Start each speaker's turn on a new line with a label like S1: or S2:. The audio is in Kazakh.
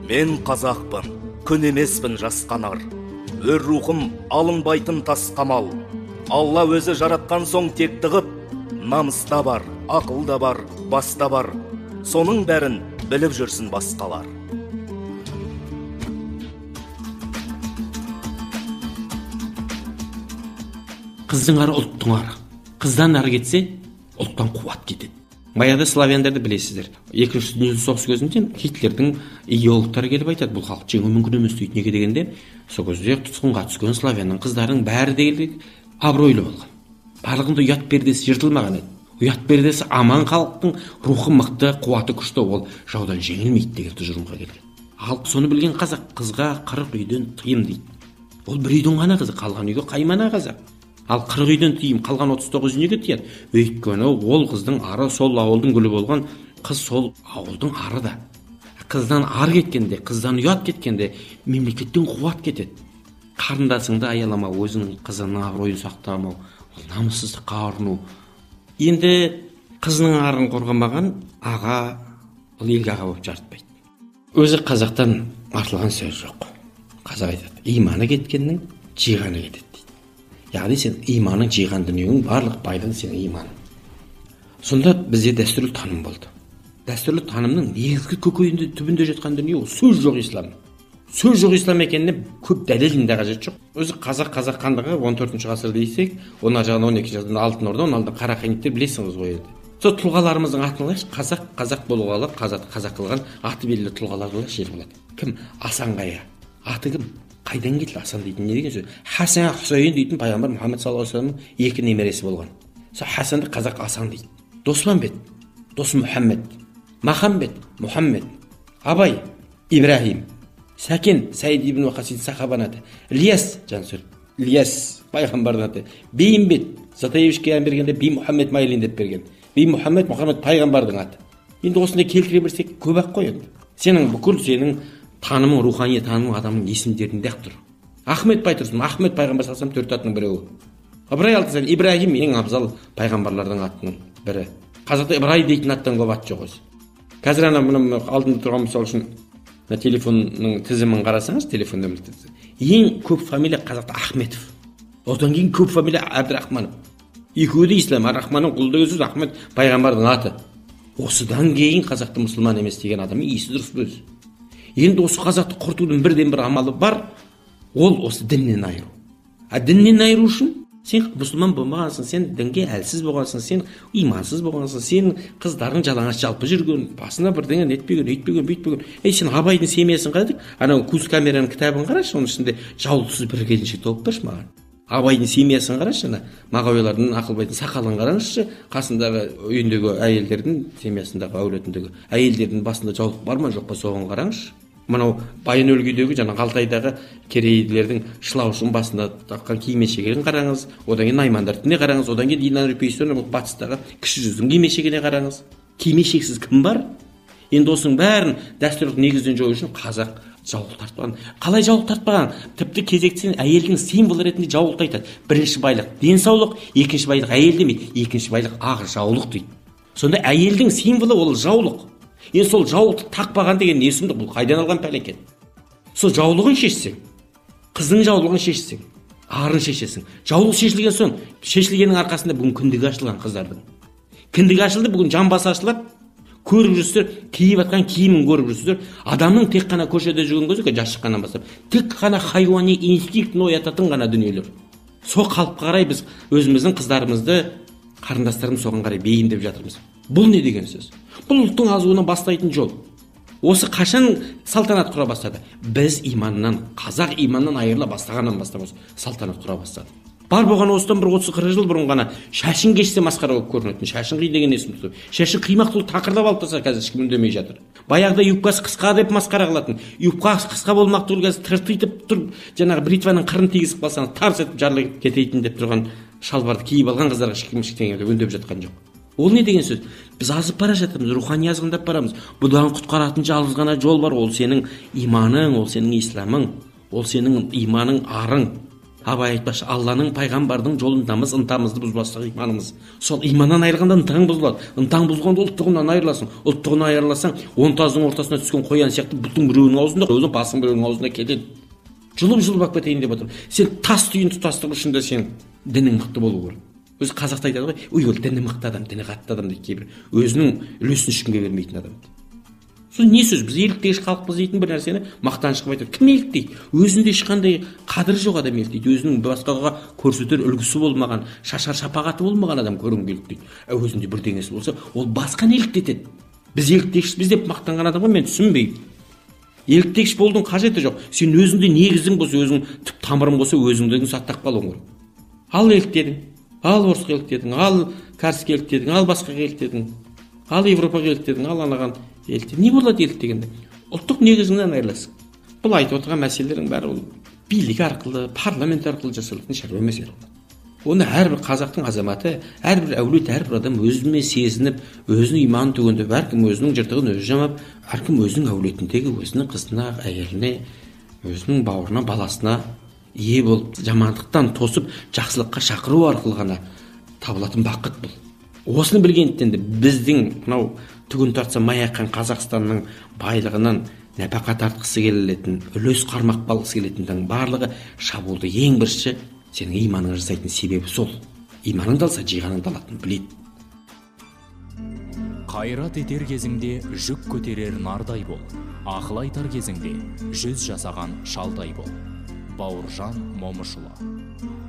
S1: Мен қазақпын, күн емеспін жасқанар. Өр рухым алынбайтын тас қамал. Алла өзі жаратқан соң текті қып, намыста бар, ақылда бар, баста бар. Соның бәрін біліп жүрсін басқалар.
S2: Қыздың ары ұлттың ары. Қыздан ары кетсе, ұлттан қуат кетеді. Баяғыда славяндарды білесіздер. Екінші дүниежүзілік соғыс кезінде Гитлердің идеологтары келіп айтады, бұл халық жеңу мүмкін емес дейді. Неге дегенде, сол кезде тұтқынға түскен славянның қыздарының бәрі де абыройлы болған. Барлығында ұят пердесі жыртылмаған еді. Ұят пердесі аман, халықтың рухы мықты, қуаты күшті, ол жаудан жеңілмейді деген тұжырымға келген. Ал соны білген қазақ қызға 40 үйден тыйым дейді. Ол бір үйдің ғана қызы, қалған үйге қаймана қазақ. Ал 40 үйден тыйым, қалған 39 үйге тияды. Өйткені ол қыздың ары сол ауылдың гүлі болған, қыз сол ауылдың ары да. Қыздан ары кеткенде, қыздан ұят кеткенде мемлекеттен қуат кетеді. Қарындасыңды аялама, өзінің қызының абыройын сақтамау, ол намыссыздыққа ұрыну. Енді қызының арын қорғамаған аға, ол елге аға болып жарытпайды. Өзі қазақтан артылған сөз жоқ. Қазақ айтады, иманы кеткеннің жиғаны кетеді дейді. Яғни сен иманың жиған дүниенің барлық байлығы сенің иманың. Сонда бізде дәстүрлі таным болды. Дәстүрлі танымның негізгі көкейінде, түбінде жатқан дүние ол сөз жоқ ислам. Сөз жоқ ислам екеніне көп дәлелдің де қажеті жоқ. Өзі қазақ хандығы 14 ғасыр дейсек, оның жағында 12 ғасырда алтын орда, оның алдында қара қайниттер білесіңіз ғой енді. Сол тұлғаларымыздың атын алайықшы, қазақ болғалы, қазақ қылған аты белгілі тұлғалар жер болады. Кім? Асан Қайғы. Аты кім? Қайдан келді Асан дейтін не деген сөз? Хасан Хусейн дейтін пайғамбар Мұхаммед саллаллаху алейхи вассаламның екі немересі болған. Сол Хасанды қазақ Асан дейді. Досманбет, Дос Мұхаммед, Махамбет, Мұхаммед, Абай, Ибрахим, Сәкен, Саид ибн Уақасид сахабаның аты, Ильяс, Ильяс пайғамбардың аты, Бейімбет, Затаевичке бергенде Би Мұхаммед Майлин деп берген. Би Мұхаммед пайғамбардың аты. Енді осындай келтіре берсек көп-ақ қой енді. Сенің танымың, рухани танымың адамның есімдерінде-ақ тұр. Ахмет Байтұрсын, Ахмет пайғамбар салсам 4 атының біреуі. Ыбырай алтысам, Ибрахим ең абзал пайғамбарлардың атының бірі. Қазақта Ибрай дейтін аттан көп ат жоқ өзі. Қазір алдында тұрған мысал үшін телефонның тізімін қарасаңыз, телефон нөмірі тізімі. Ең көп фамилия қазақта Ахметов. Одан кейін көп фамилия Әбдірахманов. Екеуі де ислам, Рахманның құлды сөз Ахмет пайғамбардың аты. Осыдан кейін қазақты мұсылман емес деген адамның есі дұрыс өзі. Енді осы қазақты құртудың бірден бір амалы бар, ол осы діннен айыру. Діннен айыру үшін сен мұсылман болмағансың, сен дінге әлсіз болғансың, сен имансыз болғансың, сен қыздарың жалаңаш жалпы жүрген, басына бірдеңе нетпеген, өйтпеген, бүйтпеген. Сен Абайдың семьясын қарадық, анау көз камераның кітабын қарашы, оның ішінде жаулықсыз бір келіншек тауып берші маған. Абайдың семьясын қарашы, Мағауиялардың, Ақылбайдың сақалын қараңызшы, қасындағы үйіндегі әйелдердің, семьясындағы әулетіндегі әйелдердің басында жаулық бар ма жоқ па соған қараңызшы. Мынау Байын өлгейдегі Алтайдағы керейлердің шылаушының басында таққан кимешегін қараңыз, одан кейін Наймандардікіне қараңыз, одан кейін Динар Рүпейсінің батыстағы кіші жүздің кимешегіне қараңыз. Кимешексіз кім бар? Енді осының бәрін дәстүрлік негізден жою үшін қазақ жаулық тартпаған. Қалай жаулық тартпаған? Тіпті кезектен әйелдің символы ретінде жаулықты айтады. Бірінші байлық денсаулық, екінші байлық әйел демейді, екінші байлық ақ жаулық дейді. Сонда әйелдің символы ол жаулық. Енді сол жаулықты тақпаған деген не сұмдық, бұл қайдан алған пәлекет? Сол жаулығын шешсең, қыздың жаулығын шешсең, арын шешесің. Жаулық шешілген соң, шешілгеннің арқасында бүгін кіндігі ашылған қыздардың. Кіндігі ашылды, бүгін жамбасы ашылады. Көріп жүрсіздер, киіп атқан киімін көріп жүрсіздер. Адамның тек қана көшеде жүрген көзі, жас шыққаннан бастап, тек қана хайуани инстинктін оятатын ғана дүниелер. Сол қалыпқа қарай біз өзіміздің қыздарымызды, қарындастарымыз соған қарай бейімдеп жатырмыз. Бұл не деген сөз? Бұл ұлттың азуынан бастайтын жол. Осы қашан салтанат құра бастады? Біз иманнан, қазақ иманнан айырыла бастағаннан бастап осы салтанат құра бастады. Бар болған осыдан бір 30-40 жыл бұрын ғана шашын кешсе масқара болып көрінетін. Шашын қи деген есім тұтып. Шашын қимақ тұл тақырдап алып тастаса қазір ешкім үндемей жатыр. Баяғыда юбкасы қысқа деп масқара қылатын. Юбкасы қысқа болмақ тұл қазір тыртитып тұр, жаңағы бритваның қырын тигізіп қалсаңыз тарс етіп жарылып кетейтін деп тұрған шалбарды киіп алған қыздарға ешкім үндеп жатқан жоқ. Ол не деген сөз? Біз азып бара жатырмыз, рухани азғындап барамыз. Бұдан құтқаратын жалғыз ғана жол бар, ол сенің иманың, ол сенің исламың, ол сенің иманың арың. Абай айтпақшы, Алланың, пайғамбардың жолындамыз, ынтамызды бұзбастық иманымыз. Сол иманнан айырғанда ынтаң бұзылады. Ынтаң бұзылғанда ұлттығынан айырыласың. ұлттығынан айырыласаң, 10 тазының ортасына түскен қоян сияқты бұтың біреуінің аузында, өзің басың біреуінің аузында кетеді. Жұлып ақ кетейін деп отыр. Сен тас түйін тұтастық үшін сен дінің мықты болу керек. Өзі қазақта айтады ғой, ой, ол діні мықты адам, діні қатты адам дейді кейбір. Өзінің үлесін ешкімге бермейтін адам. Сол не сөз? Біз еліктегіш халықпыз дейтін бір нәрсені мақтанышқа айтады. Кім еліктейді? Өзінде ешқандай қадірі жоқ адам еліктейді. Өзінің басқаға көрсетер үлгісі болмаған, шашар шапағаты болмаған адам көрінге еліктейді. Өзінде бірдеңесі болса, ол басқаны еліктетеді. Біз еліктегішпіз деп мақтанған адамға мен түсінбеймін. Еліктегіш болудың қажеті жоқ. Сен өзіңде негізің болса, өзің түп тамырың болса, өзіңді сақтап қалуың керек. Ал еліктедің, ал орысқа еліктедің, ал кәріске еліктедің, ал басқаға еліктедің, ал Европаға еліктедің, ал анаған еліктедің. Не болады еліктегенде? Ұлттық негізіңнен айырыласың. Бұл айтып отырған мәселелердің бәрі ол билік арқылы, парламент арқылы жасалатын шаруа емес. Оны әрбір қазақтың азаматы, әрбір әулет, әрбір адам өзімен сезініп, өзінің иманын төгендеп, әркім өзінің жыртығын өзі жамап, әркім өзінің әулетіндегі өзінің қызына, әйеліне, өзінің бауырына, баласына ие болып, жамандықтан тосып, жақсылыққа шақыру арқылы ғана табылатын бақыт бұл. Осыны білгендіктен де біздің мынау түгін тартса май аққан Қазақстанның байлығынан нәпақа тартқысы келетін, үлес қармақ балғысы келетіндердің барлығы шабуылды ең бірінші сенің иманыңа жасайтын себебі сол. Иманыңды алса жиғаныңды алатынын біледі.
S3: Қайрат етер кезіңде жүк көтерер нардай бол. Ақыл айтар кезіңде жүз жасаған шалдай бол. Бауыржан Момышұлы.